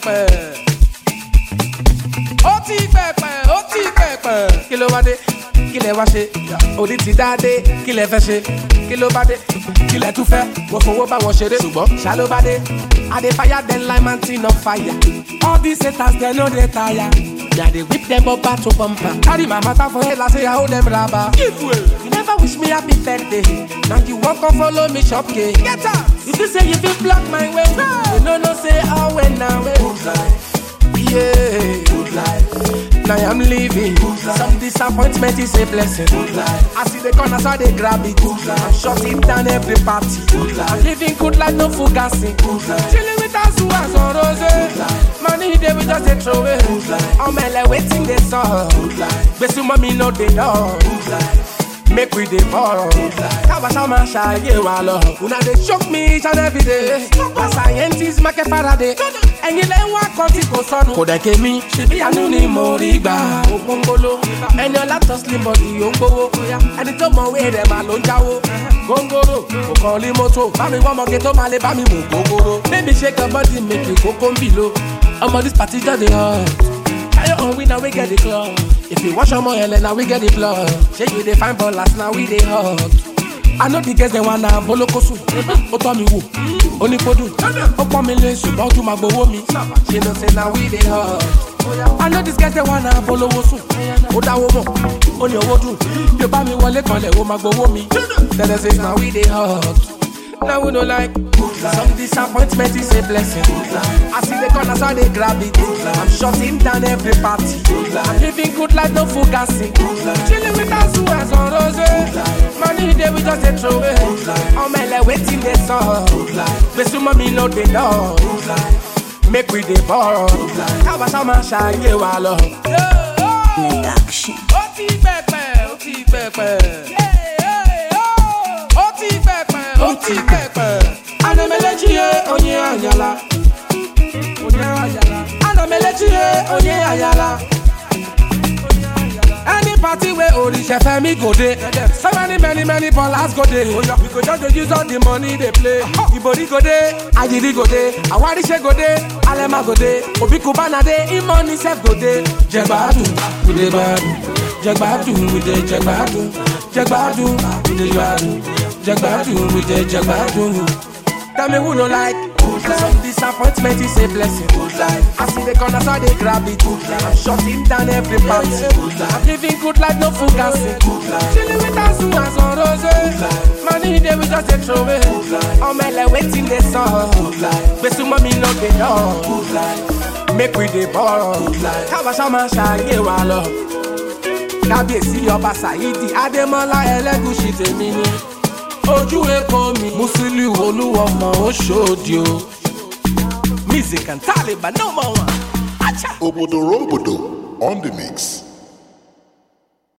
pẹ̀pẹ̀. Ó ti pẹ̀pẹ̀, ó ti pẹ̀pẹ̀. Kí ló wá dé? Kí lẹ wá ṣe? Òdì ti dá dé. Kí lẹ fẹ́ ṣe? Kí ló bá dé? Kí lẹ tún fẹ́? Mo fowó bá wọn ṣeré. Ṣùgbọ́n ṣá ló bá dé. I dey fire them like mountain on fire. All these haters they no dey tire. Yeah, they whip them up back to bumper. Carry my matter for head, I say I hold them rubber. You never wish me happy birthday. Now you walk and follow me shop cake. Get up! If you say you feel block my way, you no say how when now. Good life. Yeah. Good life. Now I'm living. Some disappointment is a blessing. Good life. I see the corners how they grab it. Good life. I'm shutting down every party. Good life. I'm living good life, no fugassing. Good life. Chilling with us who are on rose. Good life. Money they will just throw away. Good life. I'm like waiting they saw. Good life. But some mommy know they know. Good life. Make we dey ball. Kawasama shaye walo. Una dey shock me each and every day. My scientists make a Faraday. Ẹ̀yin lẹ wá kan tí kò sọnù. Kò dẹ̀ ké mi. Ṣebí àánú ni mo rí gbà. Ògbóngbóló. Ẹni ọlá tó slim body ó ń gbówó. Ẹni tó mọ̀ wé rẹ̀ máa ló ń jáwó. Góńgóró. Kò kàn lé mọ́tò. Bá mi wọ́n mọ̀gé tó máa lè bá mi mú góńgóró. Baby shake your body make you kókó ń bì ló. Ọmọ this party just dey hot. Carry on, we now we get the club. If you watch your more now we get the blood. Shake you the fine ballers, now we they hot. I know the girls they wanna bolo kosu. Oto mi wo, oni kodu. Opo mi le suba oju ma gbowo mi. She know say now we they hot. I know these guys they wanna bolo wosu. Odawo mo, oni owo dun. You ba mi wọlé kanlẹ̀ o ma gbowo mi. Then they say now we they hot. Now we don't like some disappointment is a blessing. I see the corners how they grab it. I'm shutting down every party. I'm living good life, no fugassing. Chilling with us who has on rose. Money they we just throw away. I'm like waiting they saw. But some mommy know they know. Make we dey ball. Kawasama shaye walo. Production. Oti pepe, oti pepe. Oti pepe. Anamelechiye onye ayala. Onye ayala. Anamelechiye onye ayala. Any party where Orisha Femi go dey. So many ballers go dey. We go just use all the money they play. Ibori go dey, Ajiri go dey, Awarise go dey, Alema go dey, Obi Kubana dey, Imoni sef go dey. Jegbadu, we dey badu. Jegbadu, we dey jegbadu. Jegbadu, we dey jegbadu. Jegbadu, we dey jegbadu. Tell me who no like. Some disappointment is a blessing. I see the corners how they grab it. I'm shutting down every party. I'm living good life, no fugassing. Chilling with us who has on rose. Money they will just throw away. I'm like waiting they saw. But some mommy know they know. Make we dey ball. Kawasama shaye walo. Kábíyèsí ọba Saidi Adémọ́lá Ẹlẹ́gùṣì tèmi ni. Ojú èkó mi Musiliu Olúwọmọ Òṣòdì o. Music and Taliban no more one. Obodo Rombodo on the mix.